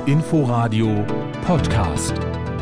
Inforadio Podcast.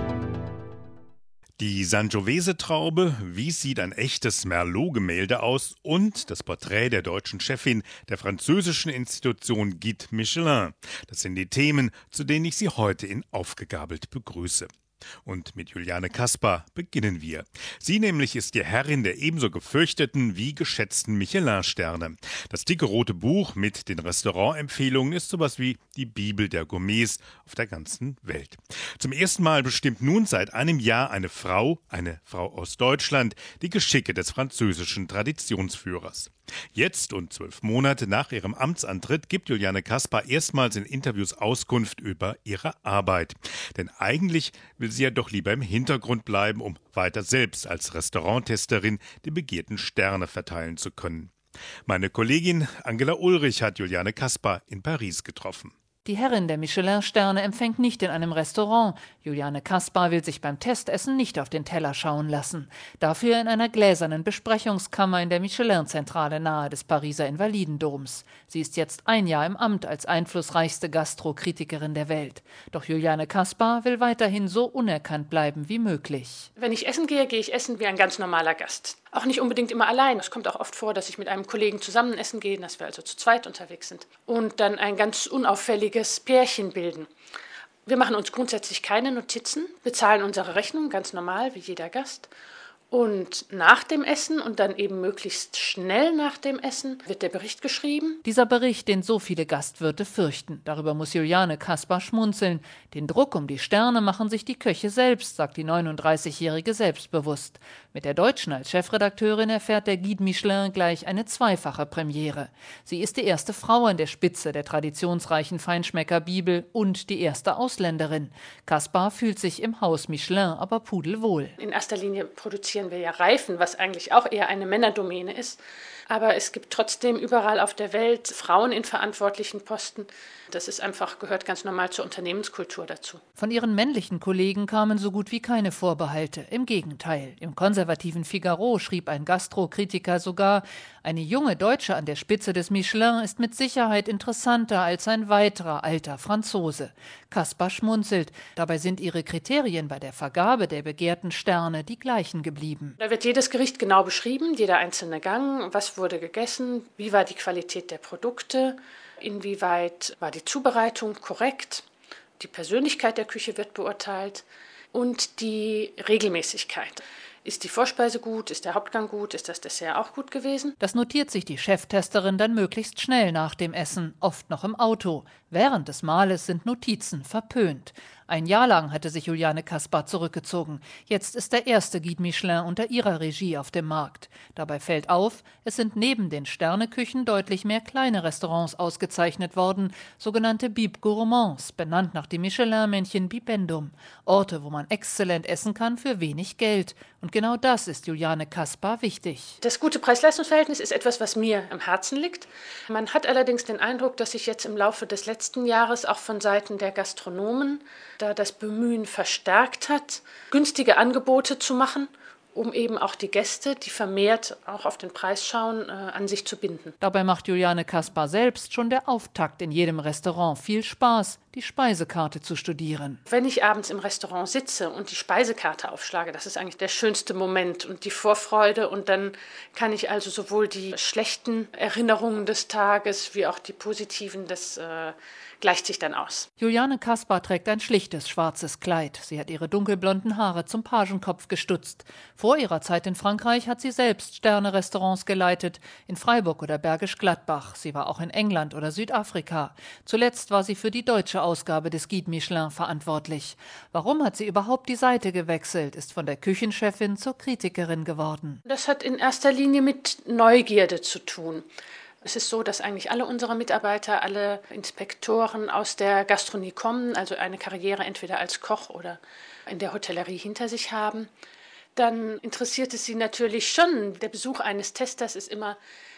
Die Sangiovese-Traube, wie sieht ein echtes Merlot-Gemälde aus und das Porträt der deutschen Chefin der französischen Institution Guide Michelin. Das sind die Themen, zu denen ich Sie heute in Aufgegabelt begrüße. Und mit Juliane Kaspar beginnen wir. Sie nämlich ist die Herrin der ebenso gefürchteten wie geschätzten Michelin-Sterne. Das dicke rote Buch mit den Restaurantempfehlungen ist sowas wie die Bibel der Gourmets auf der ganzen Welt. Zum ersten Mal bestimmt nun seit einem Jahr eine Frau aus Deutschland, die Geschicke des französischen Traditionsführers. Jetzt und 12 Monate nach ihrem Amtsantritt gibt Juliane Kaspar erstmals in Interviews Auskunft über ihre Arbeit. Denn eigentlich will sie ja doch lieber im Hintergrund bleiben, um weiter selbst als Restauranttesterin die begehrten Sterne verteilen zu können. Meine Kollegin Angela Ulrich hat Juliane Kaspar in Paris getroffen. Die Herrin der Michelin-Sterne empfängt nicht in einem Restaurant. Juliane Kaspar will sich beim Testessen nicht auf den Teller schauen lassen. Dafür in einer gläsernen Besprechungskammer in der Michelin-Zentrale nahe des Pariser Invalidendoms. Sie ist jetzt ein Jahr im Amt als einflussreichste Gastrokritikerin der Welt. Doch Juliane Kaspar will weiterhin so unerkannt bleiben wie möglich. Wenn ich essen gehe, gehe ich essen wie ein ganz normaler Gast. Auch nicht unbedingt immer allein. Es kommt auch oft vor, dass ich mit einem Kollegen zusammen essen gehe, dass wir also zu zweit unterwegs sind. Und dann ein ganz unauffälliges Pärchen bilden. Wir machen uns grundsätzlich keine Notizen, bezahlen unsere Rechnung ganz normal wie jeder Gast. Und nach dem Essen und dann eben möglichst schnell nach dem Essen wird der Bericht geschrieben. Dieser Bericht, den so viele Gastwirte fürchten. Darüber muss Juliane Kaspar schmunzeln. Den Druck um die Sterne machen sich die Köche selbst, sagt die 39-Jährige selbstbewusst. Mit der Deutschen als Chefredakteurin erfährt der Guide Michelin gleich eine zweifache Premiere. Sie ist die erste Frau an der Spitze der traditionsreichen Feinschmecker-Bibel und die erste Ausländerin. Kaspar fühlt sich im Haus Michelin aber pudelwohl. In erster Linie produzieren wir ja Reifen, was eigentlich auch eher eine Männerdomäne ist. Aber es gibt trotzdem überall auf der Welt Frauen in verantwortlichen Posten. Das ist einfach, gehört ganz normal zur Unternehmenskultur dazu. Von ihren männlichen Kollegen kamen so gut wie keine Vorbehalte. Im Gegenteil. Im konservativen Figaro schrieb ein Gastrokritiker sogar, eine junge Deutsche an der Spitze des Michelin ist mit Sicherheit interessanter als ein weiterer alter Franzose. Kaspar schmunzelt. Dabei sind ihre Kriterien bei der Vergabe der begehrten Sterne die gleichen geblieben. Da wird jedes Gericht genau beschrieben, jeder einzelne Gang, was wurde gegessen, wie war die Qualität der Produkte, inwieweit war die Zubereitung korrekt, die Persönlichkeit der Küche wird beurteilt und die Regelmäßigkeit. Ist die Vorspeise gut? Ist der Hauptgang gut? Ist das Dessert auch gut gewesen? Das notiert sich die Cheftesterin dann möglichst schnell nach dem Essen, oft noch im Auto. Während des Mahles sind Notizen verpönt. Ein Jahr lang hatte sich Juliane Kaspar zurückgezogen. Jetzt ist der erste Guide Michelin unter ihrer Regie auf dem Markt. Dabei fällt auf, es sind neben den Sterneküchen deutlich mehr kleine Restaurants ausgezeichnet worden, sogenannte Bib Gourmands, benannt nach dem Michelin-Männchen Bibendum. Orte, wo man exzellent essen kann für wenig Geld. Und genau das ist Juliane Kaspar wichtig. Das gute Preis-Leistungs-Verhältnis ist etwas, was mir am Herzen liegt. Man hat allerdings den Eindruck, dass sich jetzt im Laufe des letzten Jahres auch von Seiten der Gastronomen da das Bemühen verstärkt hat, günstige Angebote zu machen, um eben auch die Gäste, die vermehrt auch auf den Preis schauen, an sich zu binden. Dabei macht Juliane Kaspar selbst schon der Auftakt in jedem Restaurant viel Spaß, die Speisekarte zu studieren. Wenn ich abends im Restaurant sitze und die Speisekarte aufschlage, das ist eigentlich der schönste Moment und die Vorfreude. Und dann kann ich also sowohl die schlechten Erinnerungen des Tages wie auch die positiven, das gleicht sich dann aus. Juliane Kaspar trägt ein schlichtes schwarzes Kleid. Sie hat ihre dunkelblonden Haare zum Pagenkopf gestutzt. Vor ihrer Zeit in Frankreich hat sie selbst Sterne-Restaurants geleitet, in Freiburg oder Bergisch Gladbach. Sie war auch in England oder Südafrika. Zuletzt war sie für die deutsche Ausgabe des Guide Michelin verantwortlich. Warum hat sie überhaupt die Seite gewechselt, ist von der Küchenchefin zur Kritikerin geworden? Das hat in erster Linie mit Neugierde zu tun. Es ist so, dass eigentlich alle unsere Mitarbeiter, alle Inspektoren aus der Gastronomie kommen, also eine Karriere entweder als Koch oder in der Hotellerie hinter sich haben. Dann interessiert es sie natürlich schon. Der Besuch eines Testers ist immer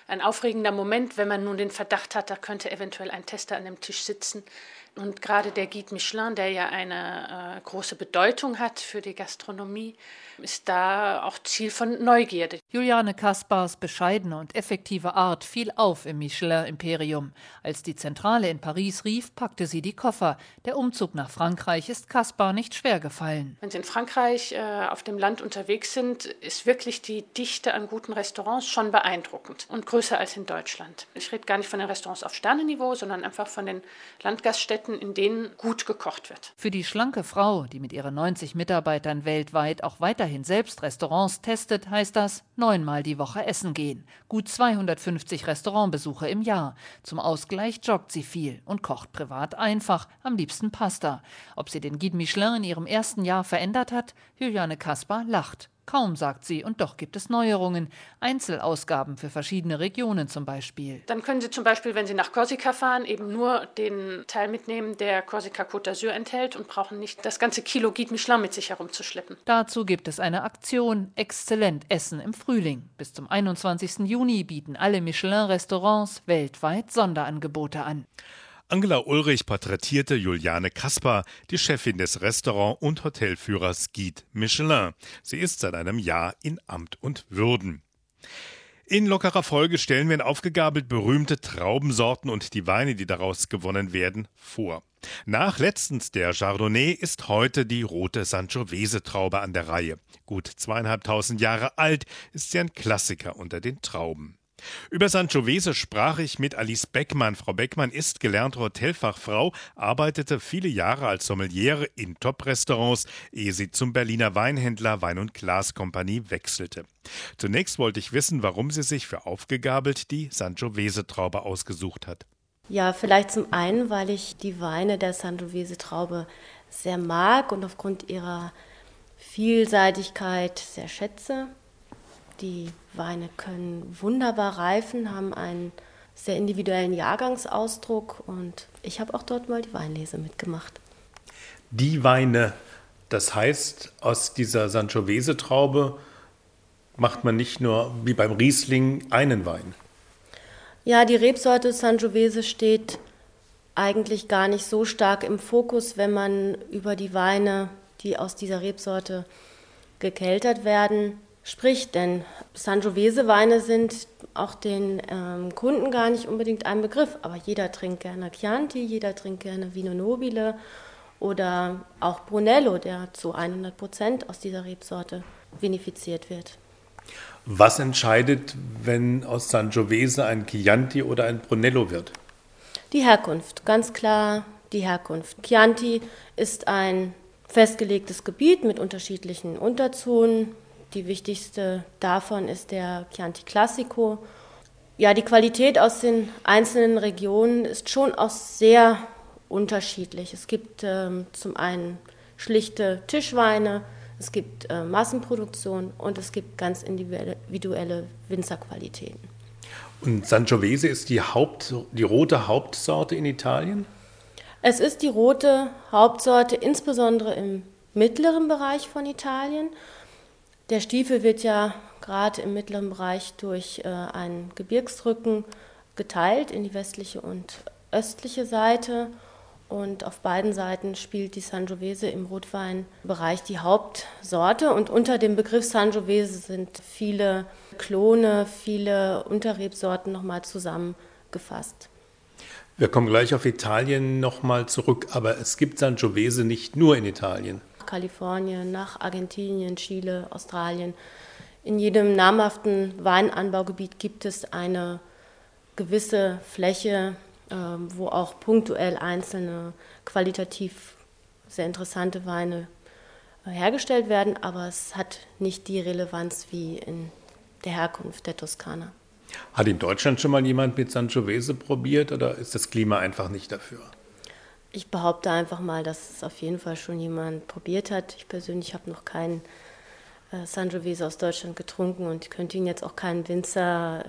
ein aufregender Moment, wenn man nun den Verdacht hat, da könnte eventuell ein Tester an dem Tisch sitzen. Und gerade der Guide Michelin, der ja eine große Bedeutung hat für die Gastronomie, ist da auch Ziel von Neugierde. Juliane Kaspars bescheidene und effektive Art fiel auf im Michelin-Imperium. Als die Zentrale in Paris rief, packte sie die Koffer. Der Umzug nach Frankreich ist Kaspar nicht schwer gefallen. Wenn Sie in Frankreich auf dem Land unterwegs sind, ist wirklich die Dichte an guten Restaurants schon beeindruckend und größer als in Deutschland. Ich rede gar nicht von den Restaurants auf Sternenniveau, sondern einfach von den Landgaststätten, in denen gut gekocht wird. Für die schlanke Frau, die mit ihren 90 Mitarbeitern weltweit auch weiterhin selbst Restaurants testet, heißt das 9-mal die Woche essen gehen. Gut 250 Restaurantbesuche im Jahr. Zum Ausgleich joggt sie viel und kocht privat einfach, am liebsten Pasta. Ob sie den Guide Michelin in ihrem ersten Jahr verändert hat? Juliane Kaspar lacht. Kaum, sagt sie, und doch gibt es Neuerungen. Einzelausgaben für verschiedene Regionen zum Beispiel. Dann können Sie zum Beispiel, wenn Sie nach Korsika fahren, eben nur den Teil mitnehmen, der Korsika Côte d'Azur enthält und brauchen nicht das ganze Kilo Guide Michelin mit sich herumzuschleppen. Dazu gibt es eine Aktion Exzellent Essen im Frühling. Bis zum 21. Juni bieten alle Michelin-Restaurants weltweit Sonderangebote an. Angela Ulrich porträtierte Juliane Kaspar, die Chefin des Restaurant- und Hotelführers Guide Michelin. Sie ist seit einem Jahr in Amt und Würden. In lockerer Folge stellen wir in aufgegabelt berühmte Traubensorten und die Weine, die daraus gewonnen werden, vor. Nach letztens der Chardonnay ist heute die rote Sangiovese-Traube an der Reihe. Gut 2500 Jahre alt ist sie ein Klassiker unter den Trauben. Über Sangiovese sprach ich mit Alice Beckmann. Frau Beckmann ist gelernte Hotelfachfrau, arbeitete viele Jahre als Sommeliere in Top-Restaurants, ehe sie zum Berliner Weinhändler Wein- und Glas-Kompanie wechselte. Zunächst wollte ich wissen, warum sie sich für aufgegabelt die Sangiovese-Traube ausgesucht hat. Ja, vielleicht zum einen, weil ich die Weine der Sangiovese-Traube sehr mag und aufgrund ihrer Vielseitigkeit sehr schätze. Die Weine können wunderbar reifen, haben einen sehr individuellen Jahrgangsausdruck und ich habe auch dort mal die Weinlese mitgemacht. Die Weine, das heißt, aus dieser Sangiovese-Traube macht man nicht nur wie beim Riesling einen Wein. Ja, die Rebsorte Sangiovese steht eigentlich gar nicht so stark im Fokus, wenn man über die Weine, die aus dieser Rebsorte gekeltert werden, spricht, denn Sangiovese-Weine sind auch den Kunden gar nicht unbedingt ein Begriff, aber jeder trinkt gerne Chianti, jeder trinkt gerne Vino Nobile oder auch Brunello, der zu 100% aus dieser Rebsorte vinifiziert wird. Was entscheidet, wenn aus Sangiovese ein Chianti oder ein Brunello wird? Die Herkunft, ganz klar die Herkunft. Chianti ist ein festgelegtes Gebiet mit unterschiedlichen Unterzonen. Die wichtigste davon ist der Chianti Classico. Ja, die Qualität aus den einzelnen Regionen ist schon auch sehr unterschiedlich. Es gibt zum einen schlichte Tischweine, es gibt Massenproduktion und es gibt ganz individuelle Winzerqualitäten. Und Sangiovese ist die rote Hauptsorte in Italien? Es ist die rote Hauptsorte, insbesondere im mittleren Bereich von Italien. Der Stiefel wird ja gerade im mittleren Bereich durch einen Gebirgsrücken geteilt in die westliche und östliche Seite. Und auf beiden Seiten spielt die Sangiovese im Rotweinbereich die Hauptsorte. Und unter dem Begriff Sangiovese sind viele Klone, viele Unterrebsorten nochmal zusammengefasst. Wir kommen gleich auf Italien nochmal zurück, aber es gibt Sangiovese nicht nur in Italien. Kalifornien, nach Argentinien, Chile, Australien. In jedem namhaften Weinanbaugebiet gibt es eine gewisse Fläche, wo auch punktuell einzelne qualitativ sehr interessante Weine hergestellt werden, aber es hat nicht die Relevanz wie in der Herkunft der Toskana. Hat in Deutschland schon mal jemand mit Sangiovese probiert oder ist das Klima einfach nicht dafür? Ich behaupte einfach mal, dass es auf jeden Fall schon jemand probiert hat. Ich persönlich habe noch keinen Sangiovese aus Deutschland getrunken und ich könnte Ihnen jetzt auch keinen Winzer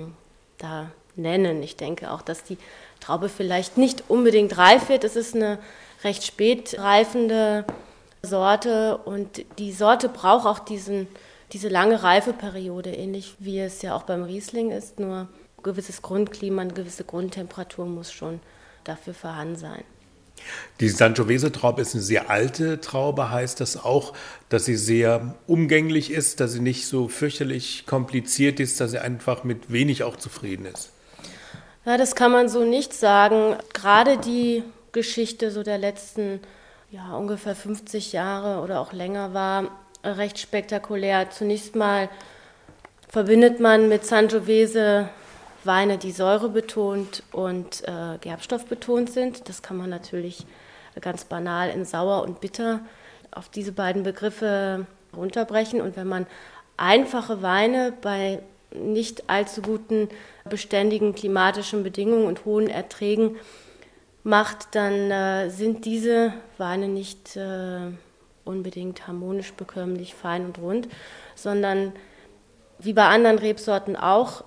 da nennen. Ich denke auch, dass die Traube vielleicht nicht unbedingt reif wird. Es ist eine recht spät reifende Sorte und die Sorte braucht auch diesen diese lange Reifeperiode, ähnlich wie es ja auch beim Riesling ist, nur ein gewisses Grundklima, eine gewisse Grundtemperatur muss schon dafür vorhanden sein. Die Sangiovese-Traube ist eine sehr alte Traube. Heißt das auch, dass sie sehr umgänglich ist, dass sie nicht so fürchterlich kompliziert ist, dass sie einfach mit wenig auch zufrieden ist? Ja, das kann man so nicht sagen. Gerade die Geschichte so der letzten ungefähr 50 Jahre oder auch länger war recht spektakulär. Zunächst mal verbindet man mit Sangiovese Weine, die säurebetont und gerbstoffbetont sind. Das kann man natürlich ganz banal in sauer und bitter auf diese beiden Begriffe runterbrechen. Und wenn man einfache Weine bei nicht allzu guten, beständigen klimatischen Bedingungen und hohen Erträgen macht, dann sind diese Weine nicht unbedingt harmonisch, bekömmlich, fein und rund, sondern wie bei anderen Rebsorten auch,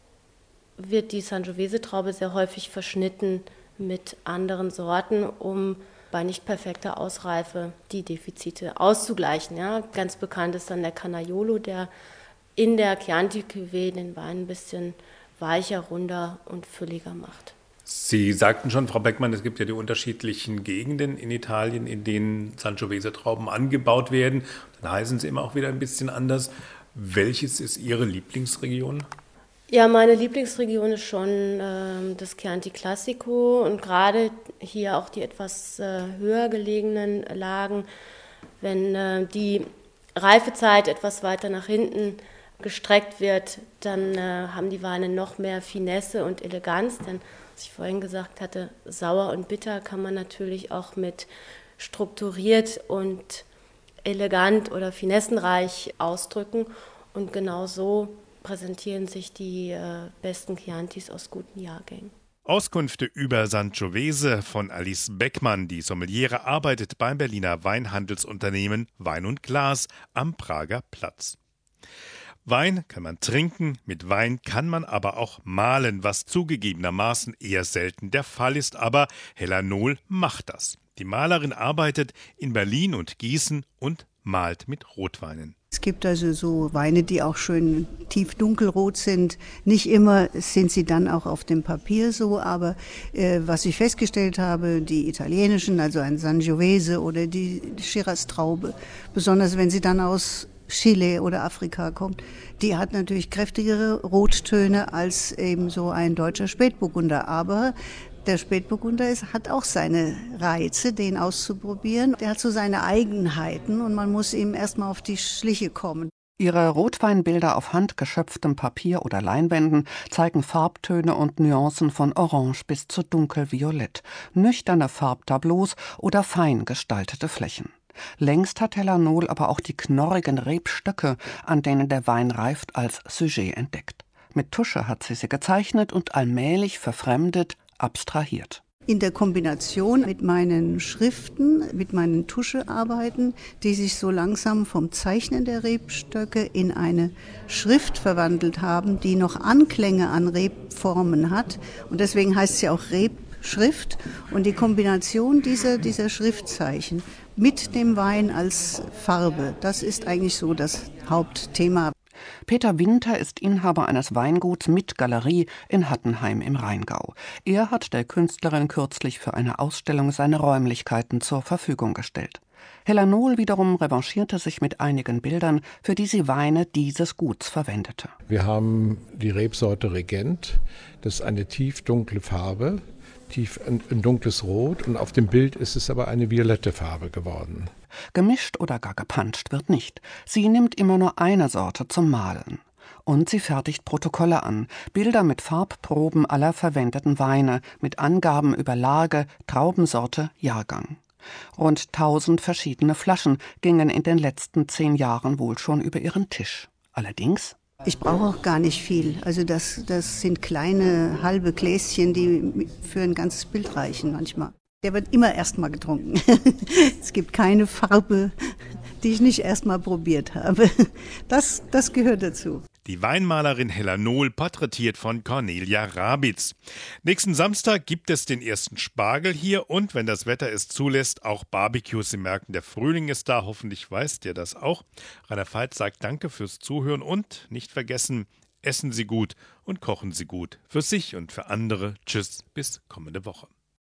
wird die Sangiovese-Traube sehr häufig verschnitten mit anderen Sorten, um bei nicht perfekter Ausreife die Defizite auszugleichen. Ja. Ganz bekannt ist dann der Canaiolo, der in der Chianti-Cuvée den Wein ein bisschen weicher, runder und fülliger macht. Sie sagten schon, Frau Beckmann, es gibt ja die unterschiedlichen Gegenden in Italien, in denen Sangiovese-Trauben angebaut werden. Dann heißen sie immer auch wieder ein bisschen anders. Welches ist Ihre Lieblingsregion? Ja, meine Lieblingsregion ist schon das Chianti Classico und gerade hier auch die etwas höher gelegenen Lagen. Wenn die Reifezeit etwas weiter nach hinten gestreckt wird, dann haben die Weine noch mehr Finesse und Eleganz. Denn, was ich vorhin gesagt hatte, sauer und bitter kann man natürlich auch mit strukturiert und elegant oder finessenreich ausdrücken. Und genau so präsentieren sich die besten Chiantis aus guten Jahrgängen. Auskünfte über Sangiovese von Alice Beckmann. Die Sommeliere arbeitet beim Berliner Weinhandelsunternehmen Wein und Glas am Prager Platz. Wein kann man trinken, mit Wein kann man aber auch mahlen, was zugegebenermaßen eher selten der Fall ist, aber Hella Nohl macht das. Die Malerin arbeitet in Berlin und Gießen und malt mit Rotweinen. Es gibt also so Weine, die auch schön tief dunkelrot sind. Nicht immer sind sie dann auch auf dem Papier so, aber was ich festgestellt habe, die italienischen, also ein Sangiovese oder die Shiraz-Traube, besonders wenn sie dann aus Chile oder Afrika kommt, die hat natürlich kräftigere Rottöne als eben so ein deutscher Spätburgunder. Aber der Spätburgunder hat auch seine Reize, den auszuprobieren. Der hat so seine Eigenheiten und man muss ihm erstmal auf die Schliche kommen. Ihre Rotweinbilder auf handgeschöpftem Papier oder Leinwänden zeigen Farbtöne und Nuancen von Orange bis zu dunkelviolett, nüchterne Farbtableaus oder fein gestaltete Flächen. Längst hat Hella Nohl aber auch die knorrigen Rebstöcke, an denen der Wein reift, als Sujet entdeckt. Mit Tusche hat sie gezeichnet und allmählich verfremdet, abstrahiert. In der Kombination mit meinen Schriften, mit meinen Tuschearbeiten, die sich so langsam vom Zeichnen der Rebstöcke in eine Schrift verwandelt haben, die noch Anklänge an Rebformen hat. Und deswegen heißt sie auch Rebschrift. Und die Kombination dieser Schriftzeichen mit dem Wein als Farbe, das ist eigentlich so das Hauptthema. Peter Winter ist Inhaber eines Weinguts mit Galerie in Hattenheim im Rheingau. Er hat der Künstlerin kürzlich für eine Ausstellung seine Räumlichkeiten zur Verfügung gestellt. Hella Nohl wiederum revanchierte sich mit einigen Bildern, für die sie Weine dieses Guts verwendete. Wir haben die Rebsorte Regent, das ist eine tiefdunkle Farbe, tief ein dunkles Rot und auf dem Bild ist es aber eine violette Farbe geworden. Gemischt oder gar gepanscht wird nicht. Sie nimmt immer nur eine Sorte zum Malen. Und sie fertigt Protokolle an, Bilder mit Farbproben aller verwendeten Weine, mit Angaben über Lage, Traubensorte, Jahrgang. Rund 1000 verschiedene Flaschen gingen in den letzten 10 Jahren wohl schon über ihren Tisch. Allerdings: Ich brauche auch gar nicht viel. Also das sind kleine halbe Gläschen, die für ein ganzes Bild reichen manchmal. Der wird immer erstmal getrunken. Es gibt keine Farbe, die ich nicht erstmal probiert habe. Das gehört dazu. Die Weinmalerin Hella Nohl, porträtiert von Cornelia Rabitz. Nächsten Samstag gibt es den ersten Spargel hier und, wenn das Wetter es zulässt, auch Barbecues. Sie merken, der Frühling ist da. Hoffentlich weißt ihr das auch. Rainer Veit sagt Danke fürs Zuhören und nicht vergessen, essen Sie gut und kochen Sie gut. Für sich und für andere. Tschüss, bis kommende Woche.